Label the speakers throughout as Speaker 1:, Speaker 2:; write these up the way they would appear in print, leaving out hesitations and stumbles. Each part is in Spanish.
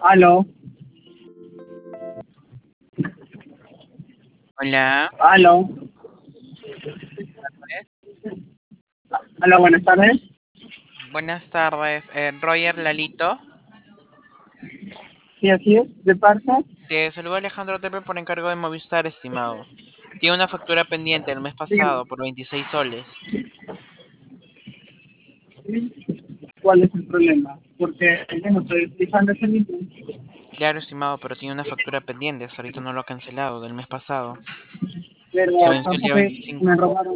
Speaker 1: Aló,
Speaker 2: Hola,
Speaker 1: aló, aló, buenas tardes.
Speaker 2: buenas tardes. Roger Lalito.
Speaker 1: Sí, así es, de parte.
Speaker 2: Te saluda Alejandro Tepe por encargo de Movistar, estimado. Tiene una factura pendiente el mes
Speaker 1: Dígame,
Speaker 2: pasado por 26 soles.
Speaker 1: ¿cuál es el problema? Porque yo no estoy utilizando ese mismo,
Speaker 2: Claro, estimado, pero tiene una factura pendiente. Hasta ahorita no lo ha cancelado del mes pasado.
Speaker 1: pero
Speaker 2: Se venció el día
Speaker 1: tampoco
Speaker 2: 25,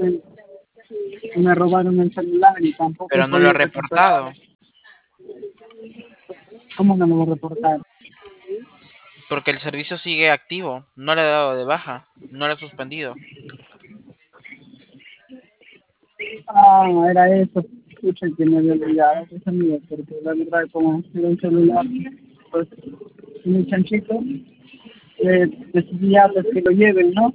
Speaker 1: me robaron el celular y tampoco he
Speaker 2: pero no lo ha
Speaker 1: podido recuperar.
Speaker 2: reportado
Speaker 1: ¿Cómo no lo voy a reportar?
Speaker 2: porque el servicio sigue activo. No le ha dado de baja, no lo ha suspendido.
Speaker 1: Ah, era eso. Escucha que me había olvidado, es amigo, porque la verdad, como era un celular, pues, muy chanchito, decidí ya pues, que lo lleven, ¿no?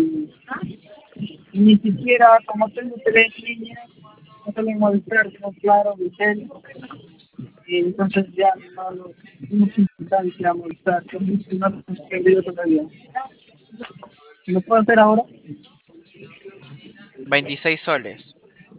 Speaker 1: Y ni siquiera, como tengo tres líneas, no suelen molestar, sino claro, Vicente, y entonces ya no mucha importancia molestar, que no se han perdido todavía. ¿Lo puedo hacer ahora?
Speaker 2: 26 soles.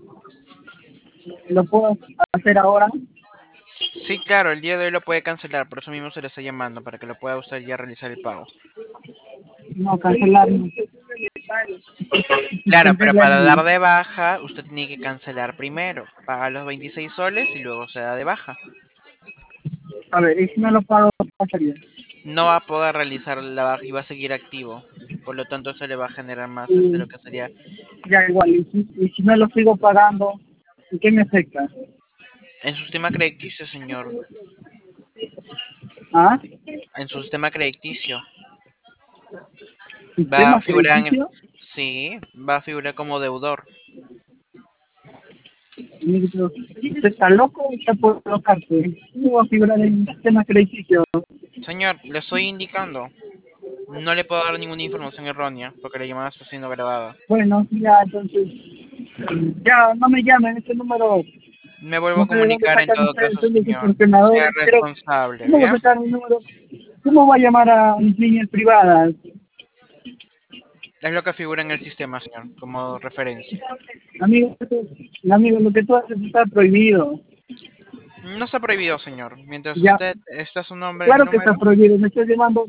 Speaker 1: ¿Lo puedo hacer ahora?
Speaker 2: Sí, claro, el día de hoy lo puede cancelar, por eso mismo se le está llamando, para que lo pueda usted ya realizar el pago.
Speaker 1: No, cancelar, no.
Speaker 2: Claro, pero
Speaker 1: Suspender la
Speaker 2: para
Speaker 1: línea.
Speaker 2: dar de baja, usted tiene que cancelar primero. Paga los 26 soles y luego se da de baja.
Speaker 1: A ver, y si no lo pago, ¿qué pasaría?
Speaker 2: No va a poder realizar la baja y va a seguir activo. Por lo tanto, se le va a generar más de lo
Speaker 1: Y
Speaker 2: que sería.
Speaker 1: ya igual, y si no lo sigo pagando, ¿en qué me afecta?
Speaker 2: En su sistema crediticio, señor.
Speaker 1: ¿Ah?
Speaker 2: En su sistema crediticio. Va a
Speaker 1: ¿Sistema
Speaker 2: figurar
Speaker 1: crediticio?
Speaker 2: Sí, va a figurar como deudor.
Speaker 1: Y me dijo, ¿usted está loco o está por colocarse? ¿Cómo va a figurar en el sistema crediticio?
Speaker 2: Señor, le estoy indicando. No le puedo dar ninguna información errónea porque la llamada está siendo grabada.
Speaker 1: Bueno, ya, entonces, ya, no me llamen, este número,
Speaker 2: Me vuelvo
Speaker 1: no
Speaker 2: a
Speaker 1: sé de dónde
Speaker 2: comunicar en
Speaker 1: sacan
Speaker 2: todo
Speaker 1: ustedes,
Speaker 2: caso,
Speaker 1: son los
Speaker 2: señor. Sea
Speaker 1: funcionadores, pero
Speaker 2: responsable,
Speaker 1: ¿cómo va a
Speaker 2: ¿bien?
Speaker 1: sacar mi número? ¿Cómo va a llamar a mis líneas privadas?
Speaker 2: Es lo que figura en el sistema, señor, como referencia.
Speaker 1: Amigo, amigo, lo que tú haces está prohibido.
Speaker 2: No está prohibido, señor. Mientras
Speaker 1: Ya,
Speaker 2: usted está su nombre en el
Speaker 1: claro que está
Speaker 2: número.
Speaker 1: prohibido, me estás llamando